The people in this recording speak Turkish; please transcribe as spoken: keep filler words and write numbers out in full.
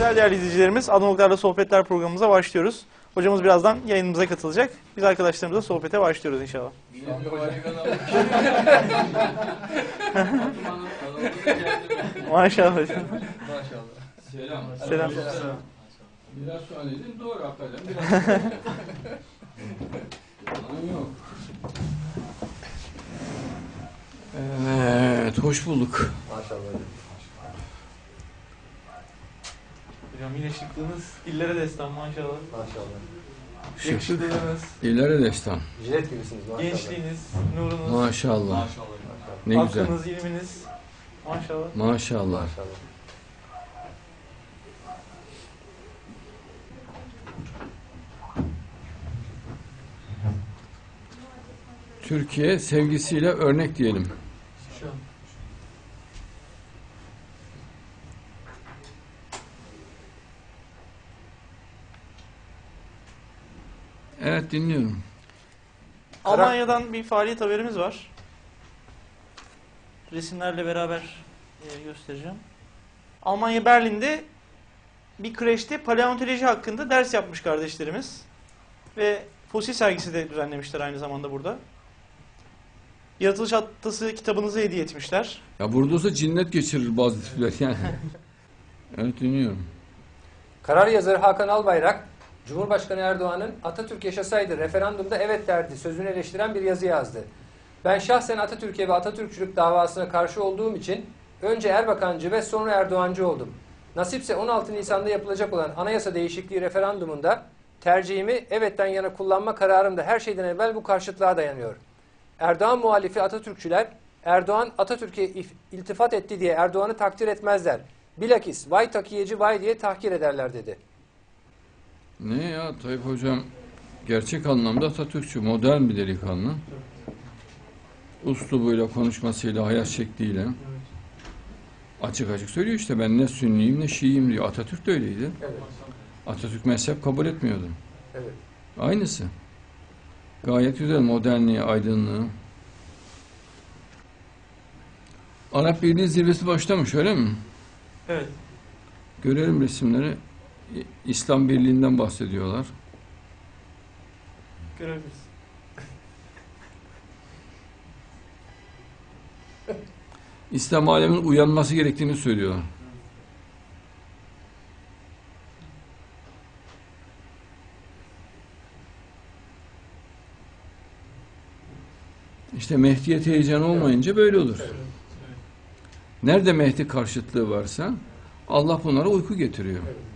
günler değerli izleyicilerimiz. Adamlıklarla Sohbetler programımıza başlıyoruz. Hocamız birazdan yayınımıza katılacak. Biz arkadaşlarımızla sohbete başlıyoruz inşallah. Maşallah hocam. Maşallah. Selam. Selam. Selam. Biraz söyledim doğru hakikaten. Biraz yalan yok. Evet, hoş bulduk. Maşallah hocam. Hocam yine şıklığınız illere destan maşallah. Maşallah. Yakışıklılığınız, İleri destan. Jilet gibisiniz maşallah. gençliğiniz, nurunuz, Maşallah. Maşallah. Ne güzel. aklınız, ilminiz. Maşallah. Maşallah. Maşallah. Türkiye sevgisiyle örnek diyelim. İnşallah. Evet, dinliyorum. Almanya'dan bir faaliyet haberimiz var. Resimlerle beraber e, göstereceğim. Almanya Berlin'de bir kreşte paleontoloji hakkında ders yapmış kardeşlerimiz. Ve fosil sergisi de düzenlemişler aynı zamanda burada. Yaratılış Atası kitabınızı hediye etmişler. Ya burada olsa cinnet geçirir bazı tipler yani. Evet, dinliyorum. Karar yazarı Hakan Albayrak, Cumhurbaşkanı Erdoğan'ın Atatürk yaşasaydı referandumda evet derdi sözünü eleştiren bir yazı yazdı. Ben şahsen Atatürk'e ve Atatürkçülük davasına karşı olduğum için önce Erbakancı ve sonra Erdoğancı oldum. Nasipse on altı Nisan'da yapılacak olan anayasa değişikliği referandumunda tercihimi evetten yana kullanma kararım da her şeyden evvel bu karşıtlığa dayanıyor. Erdoğan muhalifi Atatürkçüler, Erdoğan Atatürk'e iltifat etti diye Erdoğan'ı takdir etmezler. Bilakis vay takiyeci vay diye tahkir ederler dedi. Ne ya Tayyip Hocam, gerçek anlamda Atatürkçü, modern bir delikanlı. Uslubuyla, konuşmasıyla, hayat şekliyle. Açık açık söylüyor işte, ben ne Sünniyim ne Şiiyim diyor. Atatürk de öyleydi. Evet. Atatürk mezhep kabul etmiyordu. Evet. Aynısı. Gayet güzel modernliği, aydınlığı. Arap Birliği zirvesi başlamış, öyle mi? Evet. Görelim resimleri. İslam Birliği'nden bahsediyorlar. Görebiliriz. İslam aleminin uyanması gerektiğini söylüyorlar. İşte Mehdiyet heyecanı olmayınca böyle olur. Nerede Mehdi karşıtlığı varsa Allah bunlara uyku getiriyor.